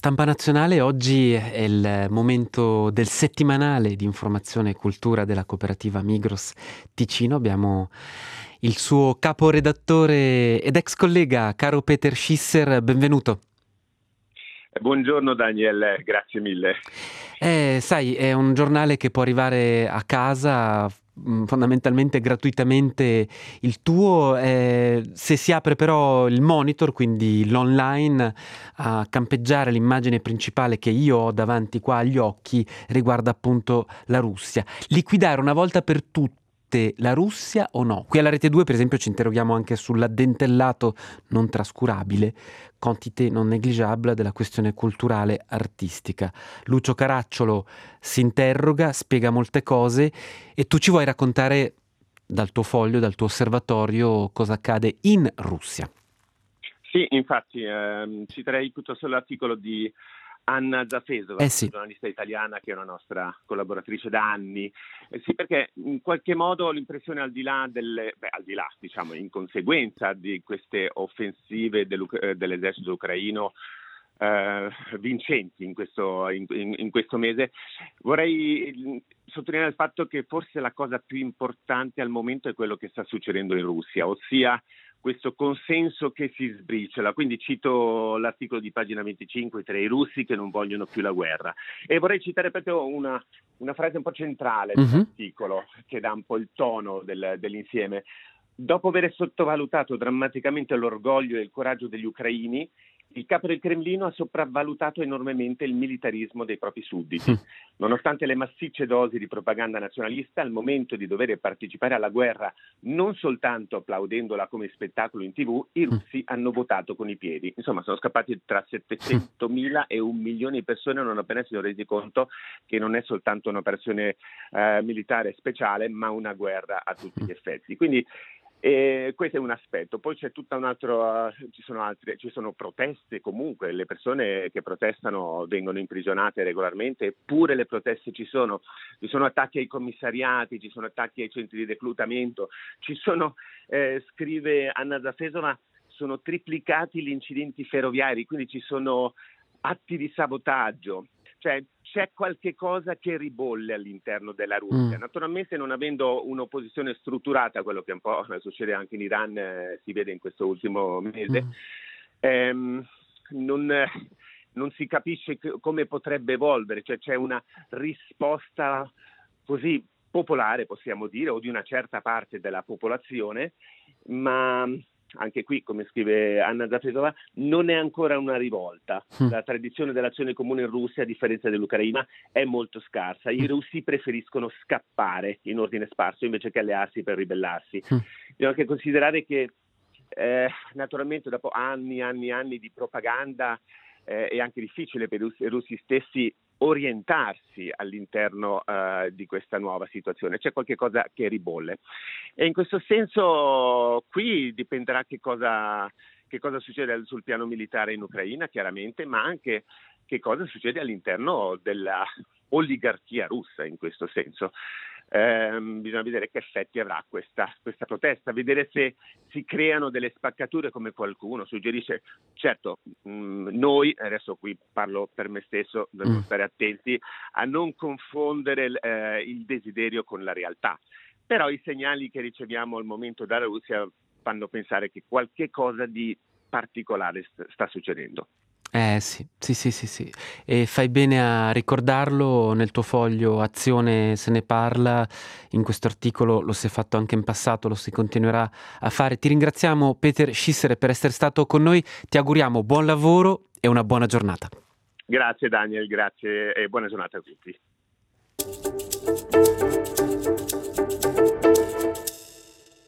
Stampa Nazionale, oggi è il momento del settimanale di informazione e cultura della cooperativa Migros Ticino. Abbiamo il suo caporedattore ed ex collega, caro Peter Schisser, benvenuto. Buongiorno Daniel, grazie mille. Sai, è un giornale che può arrivare a casa fondamentalmente gratuitamente il tuo, se si apre però il monitor, quindi l'online, a campeggiare l'immagine principale che io ho davanti qua agli occhi riguarda appunto la Russia. Liquidare una volta per tutte la Russia o no? Qui alla Rete 2 per esempio ci interroghiamo anche sull'addentellato non trascurabile, quantité non négligeable della questione culturale artistica. Lucio Caracciolo si interroga, spiega molte cose e tu ci vuoi raccontare dal tuo foglio, dal tuo osservatorio, cosa accade in Russia. Sì, infatti citerei piuttosto l'articolo di Anna Zafesova, Sì. giornalista italiana che è una nostra collaboratrice da anni. Sì, perché in qualche modo ho l'impressione al di là, diciamo, in conseguenza di queste offensive dell'esercito ucraino vincenti in questo mese, vorrei sottolineare il fatto che forse la cosa più importante al momento è quello che sta succedendo in Russia, ossia questo consenso che si sbriciola. Quindi cito l'articolo di pagina 25 tra i russi che non vogliono più la guerra, e vorrei citare proprio una frase un po' centrale dell'articolo che dà un po' il tono dell'insieme. Dopo aver sottovalutato drammaticamente l'orgoglio e il coraggio degli ucraini, il capo del Cremlino ha sopravvalutato enormemente il militarismo dei propri sudditi. Nonostante le massicce dosi di propaganda nazionalista, al momento di dover partecipare alla guerra, non soltanto applaudendola come spettacolo in TV, i russi hanno votato con i piedi. Insomma, sono scappati tra 700.000 e 1 milione di persone, non appena si sono resi conto che non è soltanto un'operazione militare speciale, ma una guerra a tutti gli effetti. Quindi questo è un aspetto. Poi c'è tutta un altro, ci sono proteste, comunque le persone che protestano vengono imprigionate regolarmente, eppure le proteste ci sono attacchi ai commissariati, ci sono attacchi ai centri di reclutamento, scrive Anna Zafesova, sono triplicati gli incidenti ferroviari, quindi ci sono atti di sabotaggio, cioè c'è qualche cosa che ribolle all'interno della Russia. Naturalmente, non avendo un'opposizione strutturata, quello che un po' succede anche in Iran, si vede in questo ultimo mese, non si capisce come potrebbe evolvere, cioè c'è una risposta così popolare, possiamo dire, o di una certa parte della popolazione, ma anche qui, come scrive Anna Zafesova, non è ancora una rivolta. La tradizione dell'azione comune in Russia, a differenza dell'Ucraina, è molto scarsa. I russi preferiscono scappare in ordine sparso invece che allearsi per ribellarsi. Bisogna anche considerare che naturalmente dopo anni di propaganda è anche difficile per i russi stessi orientarsi all'interno di questa nuova situazione. C'è qualche cosa che ribolle, e in questo senso qui dipenderà che cosa succede sul piano militare in Ucraina, chiaramente, ma anche che cosa succede all'interno della oligarchia russa in questo senso. Bisogna vedere che effetti avrà questa protesta, vedere se si creano delle spaccature, come qualcuno suggerisce. Certo, noi, adesso qui parlo per me stesso, dobbiamo stare attenti a non confondere il desiderio con la realtà, però i segnali che riceviamo al momento dalla Russia fanno pensare che qualche cosa di particolare sta succedendo. Sì. E fai bene a ricordarlo nel tuo foglio Azione se ne parla. In questo articolo lo si è fatto anche in passato, lo si continuerà a fare. Ti ringraziamo, Peter Schisser, per essere stato con noi. Ti auguriamo buon lavoro e una buona giornata. Grazie Daniel, grazie e buona giornata a tutti.